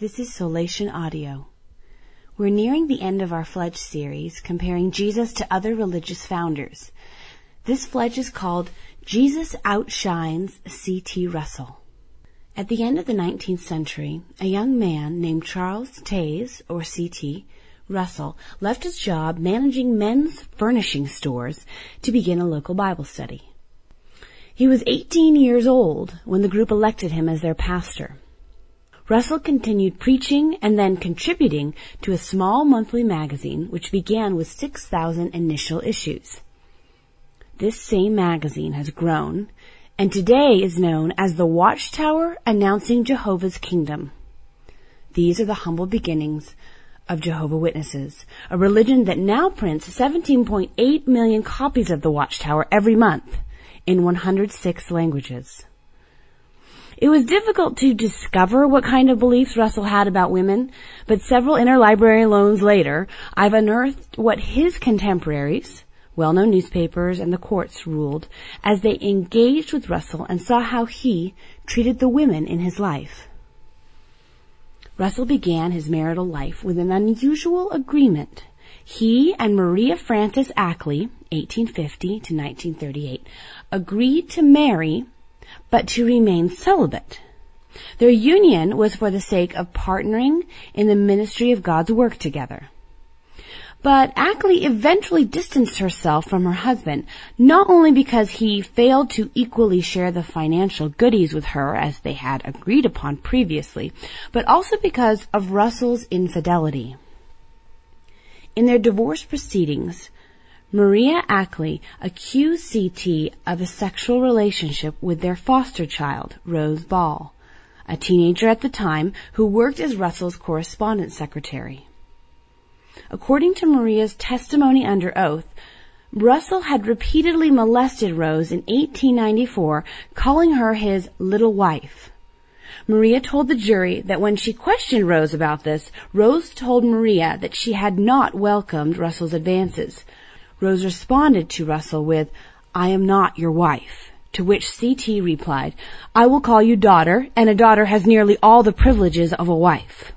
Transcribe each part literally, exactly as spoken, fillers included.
This is Solation Audio. We're nearing the end of our Fledge series comparing Jesus to other religious founders. This Fledge is called Jesus Outshines C T Russell. At the end of the nineteenth century, a young man named Charles Taze, or C T Russell, left his job managing men's furnishing stores to begin a local Bible study. He was eighteen years old when the group elected him as their pastor. Russell continued preaching and then contributing to a small monthly magazine which began with six thousand initial issues. This same magazine has grown and today is known as the Watchtower Announcing Jehovah's Kingdom. These are the humble beginnings of Jehovah's Witnesses, a religion that now prints seventeen point eight million copies of the Watchtower every month in one hundred six languages. It was difficult to discover what kind of beliefs Russell had about women, but several interlibrary loans later, I've unearthed what his contemporaries, well-known newspapers, and the courts ruled as they engaged with Russell and saw how he treated the women in his life. Russell began his marital life with an unusual agreement. He and Maria Frances Ackley, eighteen fifty to nineteen thirty-eight, agreed to marry but to remain celibate. Their union was for the sake of partnering in the ministry of God's work together. But Ackley eventually distanced herself from her husband, not only because he failed to equally share the financial goodies with her as they had agreed upon previously, but also because of Russell's infidelity. In their divorce proceedings, Maria Ackley accused C T of a sexual relationship with their foster child, Rose Ball, a teenager at the time who worked as Russell's correspondence secretary. According to Maria's testimony under oath, Russell had repeatedly molested Rose in eighteen ninety-four, calling her his little wife. Maria told the jury that when she questioned Rose about this, Rose told Maria that she had not welcomed Russell's advances. Rose responded to Russell with, "I am not your wife," to which C T replied, "I will call you daughter, and a daughter has nearly all the privileges of a wife."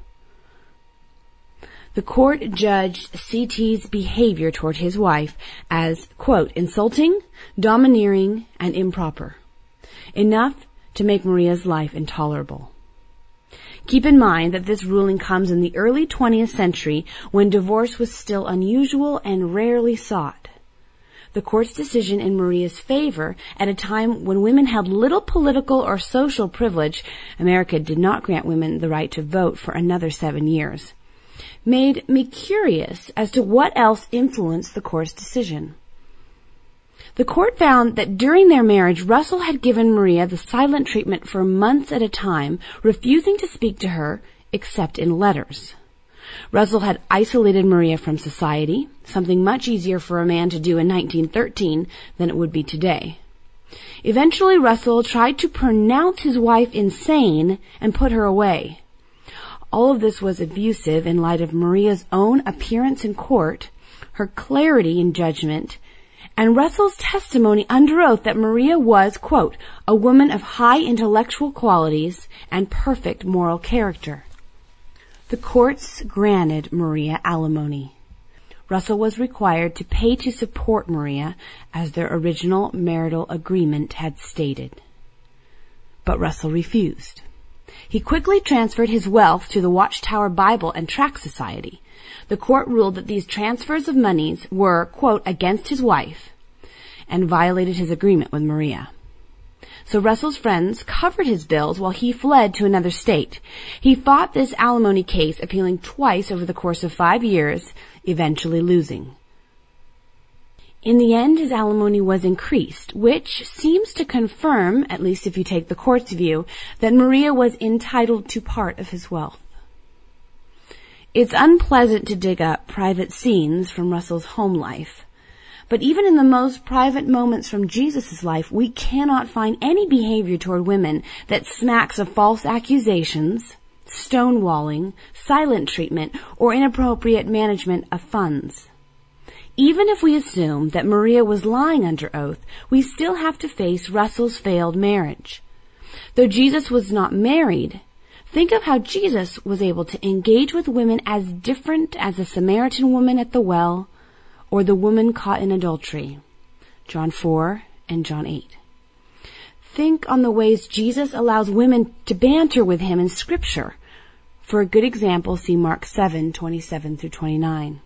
The court judged C T's behavior toward his wife as, quote, insulting, domineering, and improper, enough to make Maria's life intolerable. Keep in mind that this ruling comes in the early twentieth century when divorce was still unusual and rarely sought. The court's decision in Maria's favor at a time when women held little political or social privilege — America did not grant women the right to vote for another seven years — made me curious as to what else influenced the court's decision. The court found that during their marriage, Russell had given Maria the silent treatment for months at a time, refusing to speak to her except in letters. Russell had isolated Maria from society, something much easier for a man to do in nineteen thirteen than it would be today. Eventually, Russell tried to pronounce his wife insane and put her away. All of this was abusive in light of Maria's own appearance in court, her clarity in judgment, and Russell's testimony under oath that Maria was, quote, a woman of high intellectual qualities and perfect moral character. The courts granted Maria alimony. Russell was required to pay to support Maria as their original marital agreement had stated. But Russell refused. He quickly transferred his wealth to the Watchtower Bible and Tract Society. The court ruled that these transfers of monies were, quote, against his wife and violated his agreement with Maria. So Russell's friends covered his bills while he fled to another state. He fought this alimony case, appealing twice over the course of five years, eventually losing. In the end, his alimony was increased, which seems to confirm, at least if you take the court's view, that Maria was entitled to part of his wealth. It's unpleasant to dig up private scenes from Russell's home life, but even in the most private moments from Jesus' life, we cannot find any behavior toward women that smacks of false accusations, stonewalling, silent treatment, or inappropriate management of funds. Even if we assume that Maria was lying under oath, we still have to face Russell's failed marriage. Though Jesus was not married, Think of how Jesus was able to engage with women as different as the Samaritan woman at the well or the woman caught in adultery. John four and John eight. Think on the ways Jesus allows women to banter with him in Scripture. For a good example, see Mark seven, twenty-seven through twenty-nine.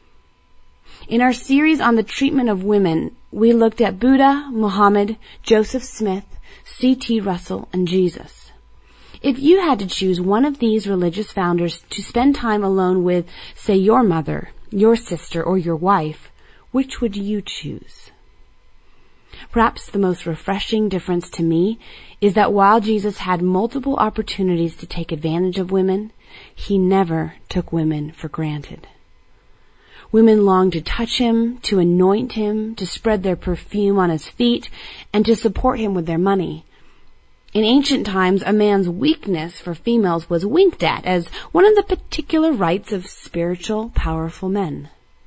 In our series on the treatment of women, we looked at Buddha, Muhammad, Joseph Smith, C T Russell, and Jesus. If you had to choose one of these religious founders to spend time alone with, say, your mother, your sister, or your wife, which would you choose? Perhaps the most refreshing difference to me is that while Jesus had multiple opportunities to take advantage of women, he never took women for granted. Women longed to touch him, to anoint him, to spread their perfume on his feet, and to support him with their money. In ancient times, a man's weakness for females was winked at as one of the particular rights of spiritual, powerful men.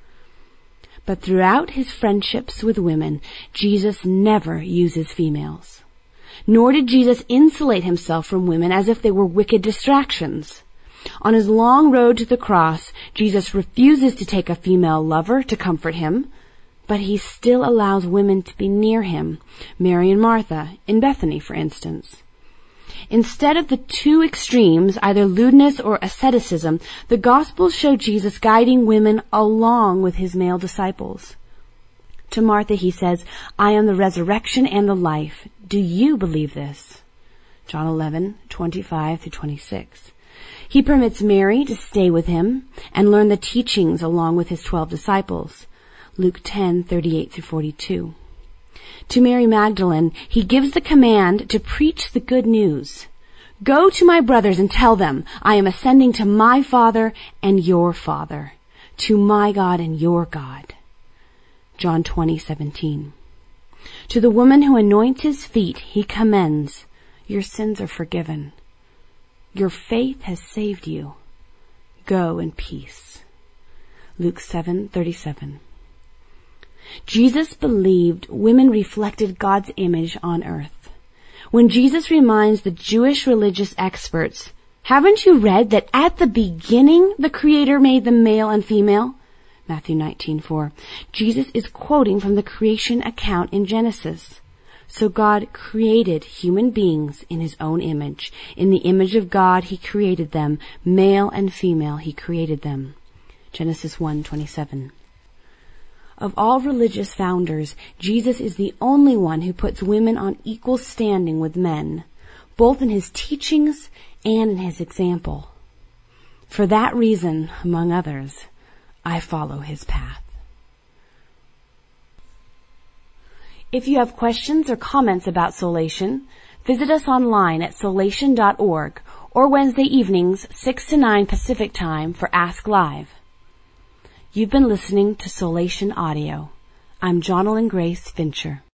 But throughout his friendships with women, Jesus never uses females. Nor did Jesus insulate himself from women as if they were wicked distractions. On his long road to the cross, Jesus refuses to take a female lover to comfort him, but he still allows women to be near him, Mary and Martha, in Bethany, for instance. Instead of the two extremes, either lewdness or asceticism, the Gospels show Jesus guiding women along with his male disciples. To Martha he says, "I am the resurrection and the life. Do you believe this?" John eleven, twenty-five through twenty-six. He permits Mary to stay with him and learn the teachings along with his twelve disciples. Luke ten, thirty-eight through forty-two. To Mary Magdalene, he gives the command to preach the good news. "Go to my brothers and tell them, I am ascending to my Father and your Father, to my God and your God." John twenty, seventeen. To the woman who anoints his feet, he commends, "Your sins are forgiven. Your faith has saved you. Go in peace." Luke seven, thirty-seven. Jesus believed women reflected God's image on earth. When Jesus reminds the Jewish religious experts, "Haven't you read that at the beginning the Creator made them male and female?" Matthew nineteen, four. Jesus is quoting from the creation account in Genesis. So God created human beings in his own image. In the image of God he created them. Male and female he created them. Genesis one, twenty-seven. Of all religious founders, Jesus is the only one who puts women on equal standing with men, both in his teachings and in his example. For that reason, among others, I follow his path. If you have questions or comments about Solation, visit us online at solation dot org or Wednesday evenings, six to nine Pacific Time for Ask Live. You've been listening to Solation Audio. I'm Jonalyn Grace Fincher.